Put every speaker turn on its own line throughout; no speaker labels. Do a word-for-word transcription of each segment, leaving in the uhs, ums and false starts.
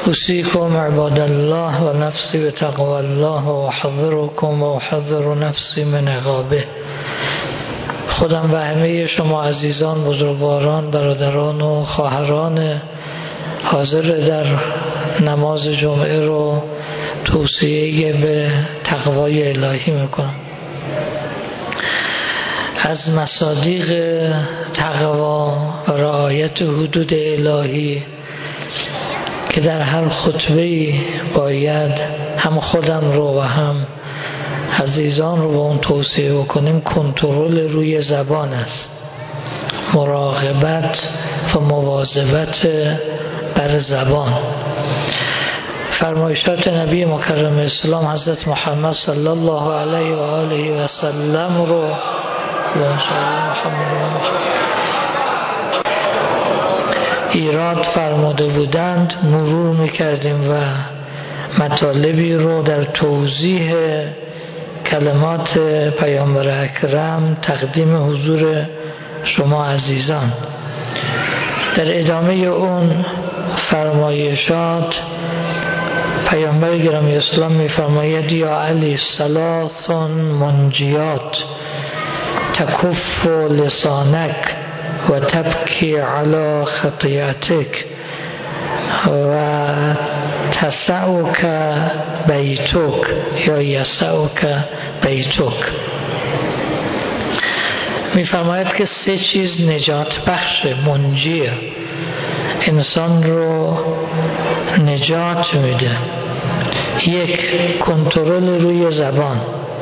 اوصیکم عباد الله و نفسی به تقوی الله و احذرکم و احذر نفسی من عقابه. خودم و همه شما عزیزان، بزرگواران، برادران و خواهران حاضر در نماز جمعه رو توصیه به تقوای الهی میکنم. از مصادیق تقوا و رعایت حدود الهی که در هر خطبه باید هم خودم رو و هم عزیزان رو به اون توصیه بکنیم، کنترل روی زبان است، مراقبت و مواظبت بر زبان. فرمایشات نبی مکرم اسلام حضرت محمد صلی الله علیه و آله و سلم رو ایراد فرموده بودند، مرور میکردیم و مطالبی رو در توضیح کلمات پیامبر اکرم تقدیم حضور شما عزیزان. در ادامه اون فرمایشات پیامبر گرامی اسلام میفرماید یا علی ثلاث منجیات تکف لسانک و تبکی علی خطیئتک و تسعک بیتک یا یسعک بیتک. میفرماید که سه چیز نجات بخش، منجیه، انسان رو نجات میده. یک، کنترل روی زبان،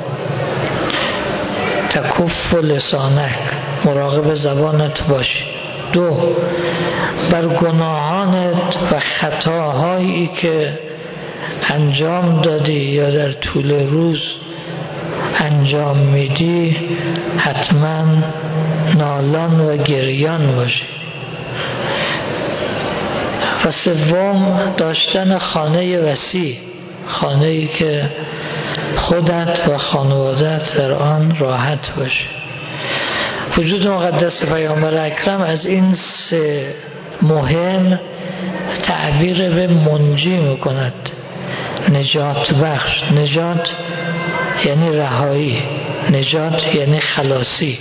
تکف لسانک، مراقب زبانت باشی. دو، بر گناهانت و خطاهایی که انجام دادی یا در طول روز انجام میدی حتما نالان و گریان باشی. و سوم، داشتن خانه وسیع، خانه‌ای که خودت و خانوادت در آن راحت باشی. وجود مقدس پیامبر اکرم از این سه مهم تعبیر به منجی میکند، نجات بخش. نجات یعنی رهایی، نجات یعنی خلاصی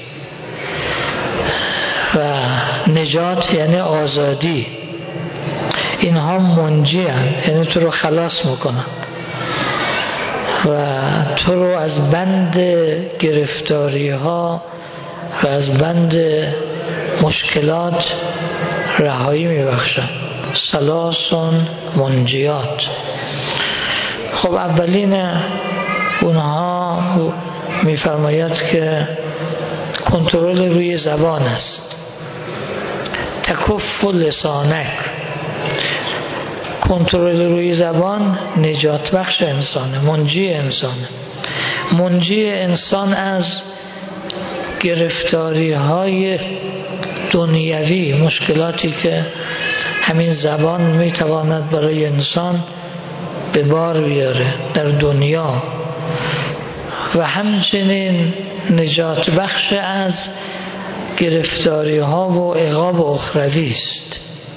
و نجات یعنی آزادی. اینها منجی هستند، یعنی تو رو خلاص میکنن و تو رو از بند گرفتاری ها و از بند مشکلات رهایی میبخشن. ثلاث منجیات. خب اولین اونها میفرماید که کنترل روی زبان است. تکف لسانک، کنترل روی زبان نجات بخش انسانه، منجی انسانه. منجی انسان از گرفتاری های دنیوی، مشکلاتی که همین زبان میتواند برای انسان به بار بیاره در دنیا، و همچنین نجات بخش از گرفتاری ها و عقاب اخروی است.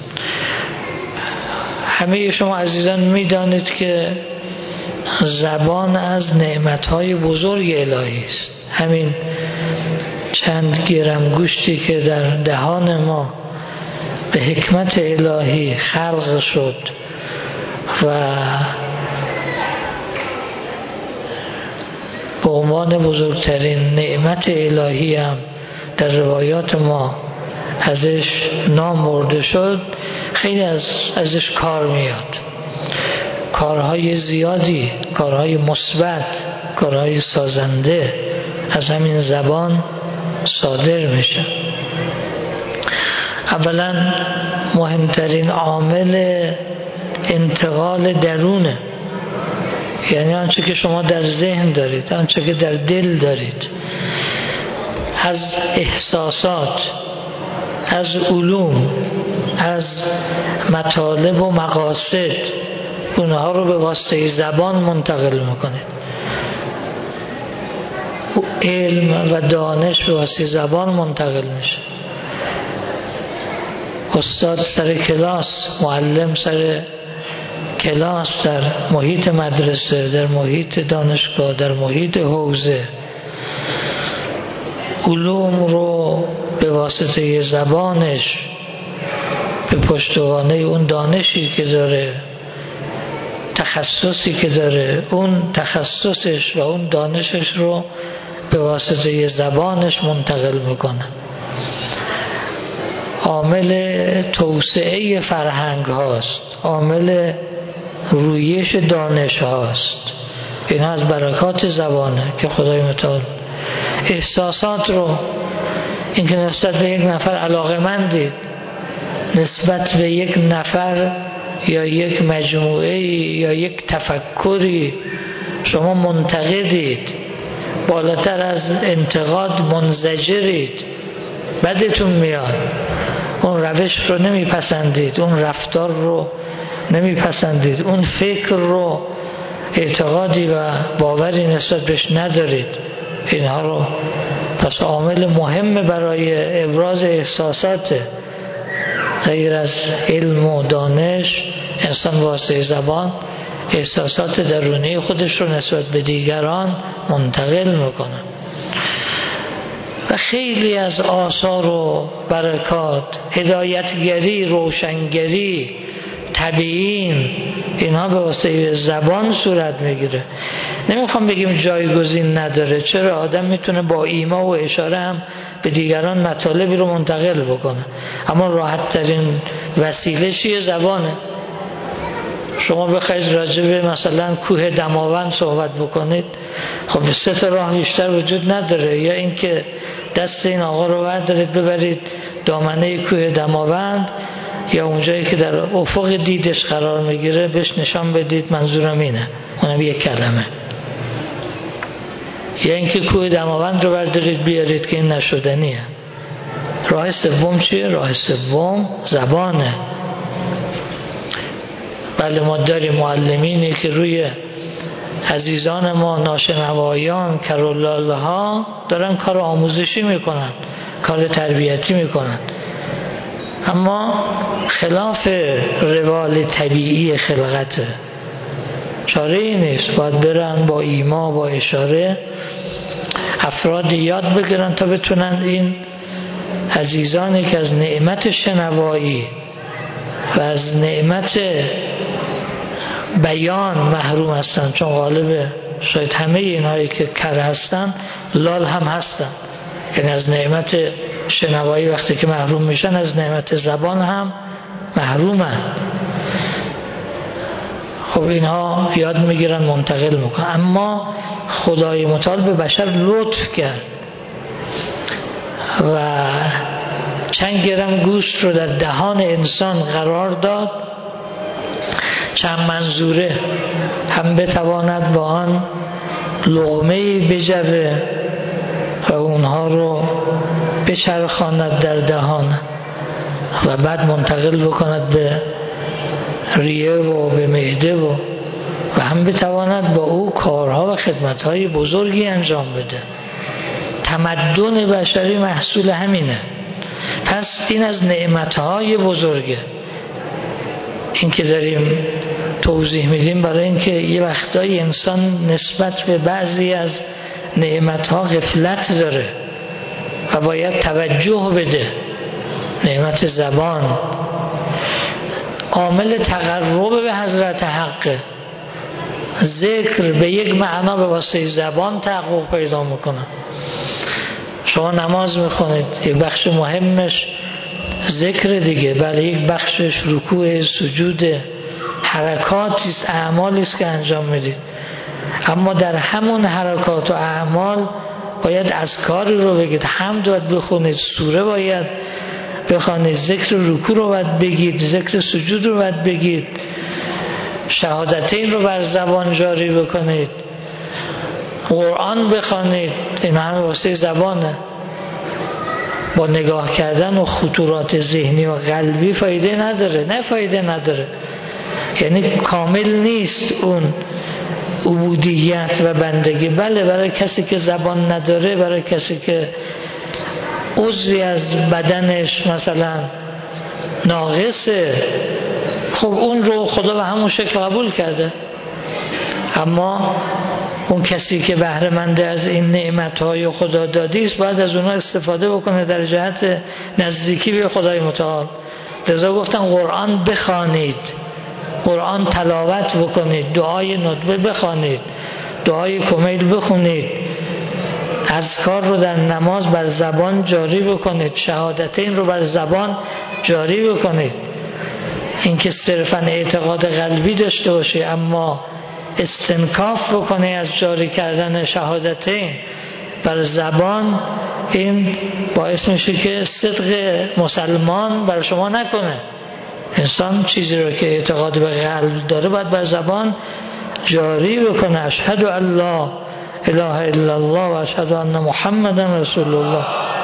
همه شما عزیزان میدانید که زبان از نعمتهای بزرگ الهی است. همین چند گرم گوشتی که در دهان ما به حکمت الهی خلق شد و به عنوان بزرگترین نعمت الهی هم در روایات ما ازش نام برده شد، خیلی از ازش کار میاد، کارهای زیادی، کارهای مثبت، کارهای سازنده از همین زبان صادر میشه. اولا مهمترین عامل انتقال درونه، یعنی آنچه که شما در ذهن دارید، آنچه که در دل دارید، از احساسات، از علوم، از مطالب و مقاصد، اونها رو به واسطه زبان منتقل میکنید. علم و دانش به واسطه زبان منتقل میشه. استاد سر کلاس، معلم سر کلاس، در محیط مدرسه، در محیط دانشگاه، در محیط حوزه علوم رو به واسطه زبانش به پشتوانه اون دانشی که داره، تخصصی که داره، اون تخصصش و اون دانشش رو به واسطه زبانش منتقل میکنه. عامل توسعه فرهنگ هاست، عامل رویش دانش هاست. این از برکات زبانه که خدای متعال احساسات رو، این که نسبت به یک نفر علاقه‌مندید، نسبت به یک نفر یا یک مجموعه یا یک تفکری شما منتقدید، بالاتر از انتقاد منزجرید، بدتون میاد، اون روش رو نمیپسندید، اون رفتار رو نمیپسندید، اون فکر رو اعتقادی و باوری نسبت بهش ندارید، اینها رو پس عامل مهم برای ابراز احساساته. غیر از علم و دانش، انسان واسه زبان احساسات درونی خودش رو نسبت به دیگران منتقل میکنه و خیلی از آثار و برکات، هدایتگری، روشنگری، تبیین، اینها به واسطه زبان صورت میگیره. نمیخوام بگیم جایگزین نداره، چرا؟ آدم میتونه با ایما و اشاره هم به دیگران مطالبی رو منتقل بکنه، اما راحت ترین وسیله چیه؟ زبانه. شما بخواید راجع به مثلا کوه دماوند صحبت بکنید، خب سه تا راه بیشتر وجود نداره، یا اینکه دست این آقا رو بردارید ببرید دامنه کوه دماوند، یا اونجایی که در افق دیدش قرار میگیره بهش نشان بدید منظورم اینه، اونم یک کلمه. یا اینکه کوه دماوند رو بردارید بیارید که این نشدنیه. راه سوم چیه؟ راه سوم زبانه. بله ما داریم معلمینی که روی عزیزان ما ناشنوایان کرولاله ها دارن کار آموزشی میکنن، کار تربیتی میکنن، اما خلاف روال طبیعی خلقته. چاره ای نیست، باید برن با ایما با اشاره افراد یاد بگیرن تا بتونن این عزیزانی که از نعمت شنوایی و از نعمت بیان محروم هستن، چون غالب شاید همه اینهایی که کر هستن لال هم هستن، یعنی از نعمت شنوایی وقتی که محروم میشن از نعمت زبان هم محرومن. خب اینها یاد میگیرن منتقل میکنن، اما خدای متعال به بشر لطف کرد و چند گرم گوشت رو در دهان انسان قرار داد، چند منظوره، هم بتواند با آن لقمه‌ای بجوه و اونها رو بچرخاند در دهان و بعد منتقل بکند به ریه و به معده و و هم بتواند با او کارها و خدمتهای بزرگی انجام بده. تمدن بشری محصول همینه. پس این از نعمتهای بزرگه. این که داریم توضیح میدیم برای اینکه یه وقتای انسان نسبت به بعضی از نعمتها غفلت داره و باید توجه بده. نعمت زبان عامل تقرب به حضرت حقه. ذکر به یک معنا به واسطه زبان تحقق پیدا میکنه. شما نماز میخونید، یک بخش مهمش ذکر دیگه، بله یک بخشش رکوع، سجود، حرکاتی است، اعمالی است که انجام میدید، اما در همون حرکات و اعمال باید اذکاری رو بگید، حمد باید بخونید، سوره باید بخونید، ذکر رکوع رو باید بگید، ذکر سجود رو باید بگید، شهادتین رو بر زبان جاری بکنید، قرآن بخونید. این همه واسه زبانه. با نگاه کردن و خطورات ذهنی و قلبی فایده نداره. نه فایده نداره، یعنی کامل نیست اون عبودیت و بندگی. بله برای کسی که زبان نداره، برای کسی که عضوی از بدنش مثلا ناقصه، خب اون رو خدا به همون شکل قبول کرده، اما اون کسی که بهره مند از این نعمت‌های خدا دادی است باید از اونها استفاده بکنه در جهت نزدیکی به خدای متعال. لذا گفتن قرآن بخوانید، قرآن تلاوت بکنید، دعای ندبه بخوانید، دعای کمیل بخونید، اذکار رو در نماز بر زبان جاری بکنید، شهادتین رو بر زبان جاری بکنید. اینکه صرفا اعتقاد قلبی داشته باشی اما استنکاف بکنی از جاری کردن شهادتین بر زبان، این باعث میشه که صدق مسلمان بر شما نکنه. انسان چیزی رو که اعتقاد به قلب داره باید بر زبان جاری بکنه. اشهد ان لا اله الا الله و اشهد ان محمدا رسول الله.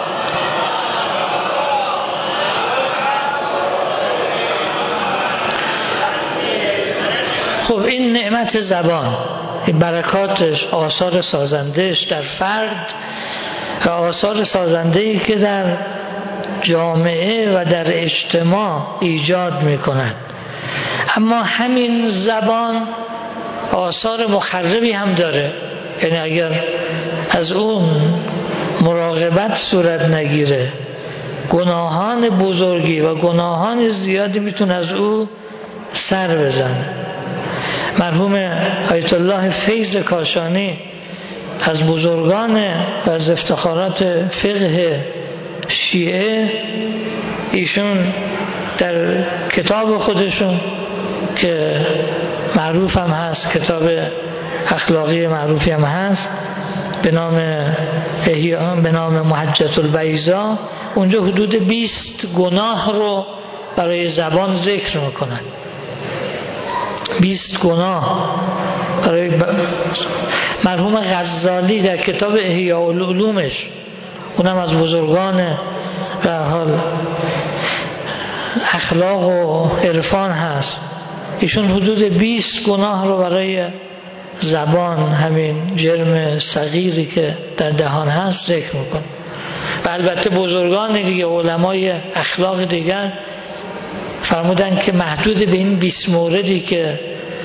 خب این نعمت زبان، این برکاتش، آثار سازندهش در فرد و آثار سازندهی که در جامعه و در اجتماع ایجاد می کند. اما همین زبان آثار مخربی هم داره، یعنی اگر از اون مراقبت صورت نگیره گناهان بزرگی و گناهان زیادی میتونه از او سر بزنه. مرحوم آیت الله فیض کاشانی از بزرگان و از افتخارات فقه شیعه، ایشون در کتاب خودشون که معروف هم هست، کتاب اخلاقی معروفی هم هست به نام به نام محجة البیضاء، اونجا حدود بیست گناه رو برای زبان ذکر میکنن. بیست گناه برای ب... مرحوم غزالی در کتاب احیاء العلومش، اونم از بزرگان به حال اخلاق و عرفان هست، ایشون حدود بیست گناه رو برای زبان، همین جرم صغیری که در دهان هست، ذکر میکنه. و البته بزرگان دیگه، علمای اخلاق دیگر فرمودن که محدود به این بیست موردی که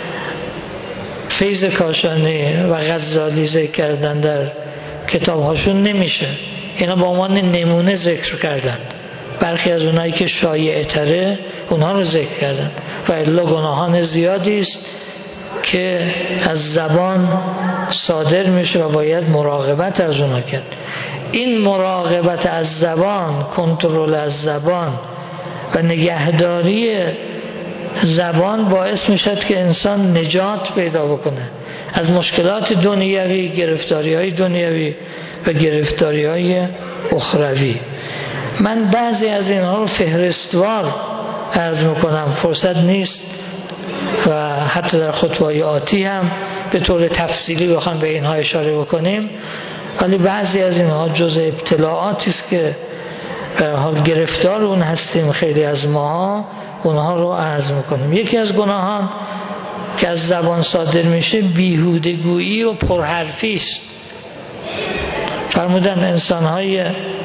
فیض کاشانی و غزالی ذکر کردن در کتابهاشون نمیشه، اینا با عنوان نمونه ذکر کردن. برخی از اونایی که شایع تره اونها رو ذکر کردن و الا گناهان زیادی است که از زبان صادر میشه و باید مراقبت از اونها کرد. این مراقبت از زبان، کنترل از زبان و نگهداری زبان باعث میشد که انسان نجات پیدا بکنه از مشکلات دنیوی، گرفتاری های دنیوی و گرفتاری های اخروی. من بعضی از اینها رو فهرستوار عرض میکنم، فرصت نیست و حتی در خطبه‌های آتی هم به طور تفصیلی بخوام به اینها اشاره بکنیم، ولی بعضی از اینها جز ابتلاعاتی است که به حال گرفتار اون هستیم خیلی از ماها، اونها رو عرض میکنیم. یکی از گناهان که از زبان صادر میشه بیهودگویی و پرحرفی است. فرمودن انسان‌های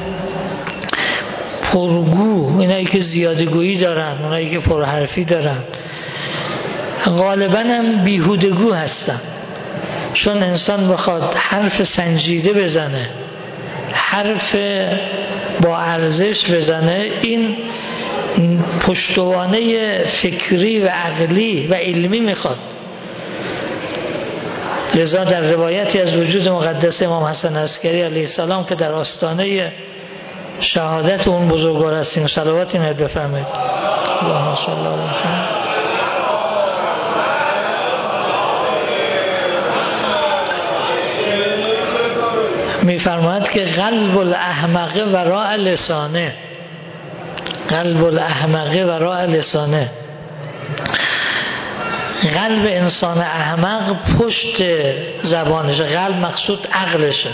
پرگو، اینایی که زیادگویی دارن، اونایی که پرحرفی دارن، غالباً هم بیهودگو هستن. چون انسان بخواد حرف سنجیده بزنه، حرف با ارزش بزنه، این پشتوانه فکری و عقلی و علمی میخواد. لذا در روایتی از وجود مقدس امام حسن عسکری علیه السلام که در آستانه شهادت اون بزرگوار هستیم، صلواتی نهید بفرمایید. اللهم صل علی محمد. میفرماید که قلب الاحمق وراء لسانه، قلب الاحمق وراء لسانه، قلب انسان احمق پشت زبانشه. قلب مقصود عقلشه.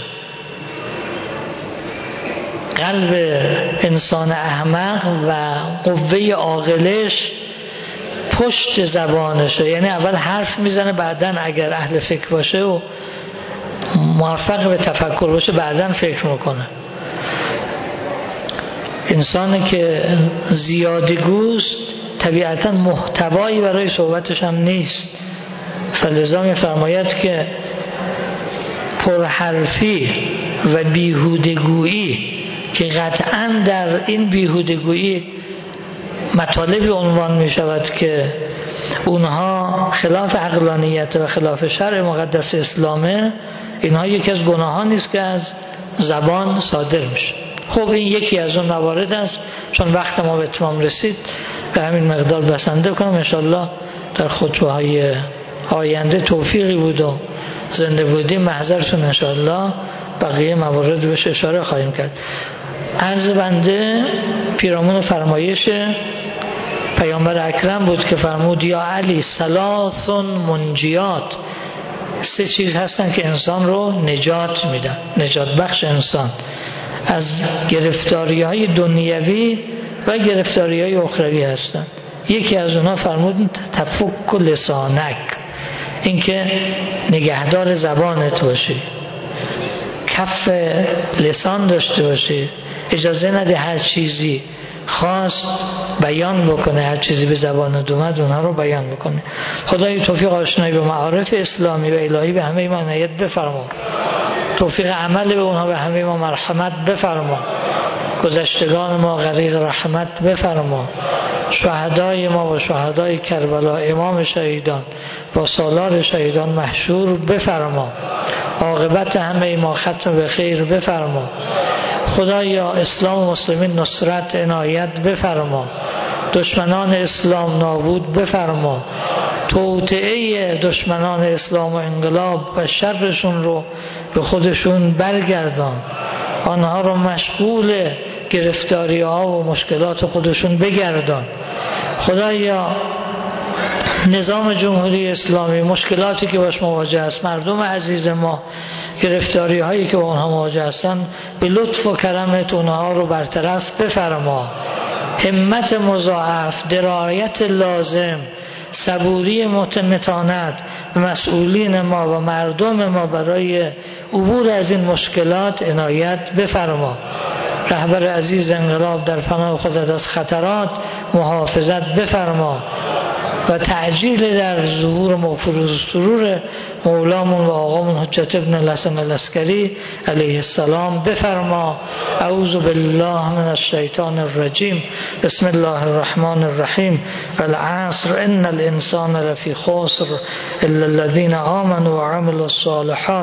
قلب انسان احمق و قوه عاقلش پشت زبانشه، یعنی اول حرف میزنه، بعدن اگر اهل فکر باشه و موفق به تفکر باشه بعدن فکر میکنه. انسانی که زیادگوست طبیعتا محتوایی برای صحبتش هم نیست. فلذا می‌فرماید که پرحرفی و بیهودگویی که قطعا در این بیهودگویی مطالبی عنوان می شود که اونها خلاف عقلانیت و خلاف شرع مقدس اسلامه، اینها یکی از گناهانی است که از زبان صادر میشه. خب این یکی از اون موارد است. چون وقت ما به اتمام رسید به همین مقدار بسنده کنم. انشالله در خطبه های آینده توفیقی بود و زنده بودیم محضرتون انشالله بقیه موارد بهش اشاره خواهیم کرد. عرض بنده پیرامون فرمایش پیامبر اکرم بود که فرمود یا علی ثلاث منجیات، سه چیز هستن که انسان رو نجات میدن، نجات بخش انسان از گرفتاری های دنیوی و گرفتاری های اخروی هستن. یکی از اونها فرمود تفک لسانک، اینکه نگهدار زبانت باشی، کف لسان داشته باشی، اجازه نده هر چیزی خواست بیان بکنه، هر چیزی به زبانت اومد اونها رو بیان بکنه. خدای توفیق آشنایی به معارف اسلامی و الهی به همه ما عنایت بفرما، توفیق عمل به اونها به همه ما مرحمت بفرما، گذشتگان ما غریق رحمت بفرما، شهدای ما و شهدای کربلا امام شهیدان با سالار شهیدان محشور بفرما، عاقبت همه ما ختم به خیر بفرما. خدایا اسلام و مسلمین نصرت عنایت بفرما، دشمنان اسلام نابود بفرما، توطئه دشمنان اسلام و انقلاب و شرشون رو به خودشون برگردان، آنها رو مشغول گرفتاری ها و مشکلات خودشون بگردان. خدایا نظام جمهوری اسلامی مشکلاتی که باش مواجه است، مردم عزیز ما گرفتاری هایی که با اونها مواجه هستن، به لطف و کرمت اونها رو برطرف بفرما، همت مضاعف، درایت لازم، صبوری متمتانت به مسئولین ما و مردم ما برای عبور از این مشکلات عنایت بفرما. رهبر عزیز انقلاب در پناه خودت از خطرات محافظت بفرما و تعجیل در ظهور مغفور سرور مولامون و آقامون حجت ابن الحسن العسکری علیه السلام بفرما. اعوذ بالله من الشیطان الرجیم. بسم الله الرحمن الرحیم. والعصر ان الانسان لفی خسر الا الذين آمنوا وعملوا الصالحات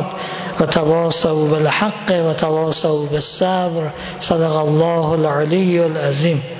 وتواصوا بالحق وتواصوا بالصبر. صدق الله العلی العظیم.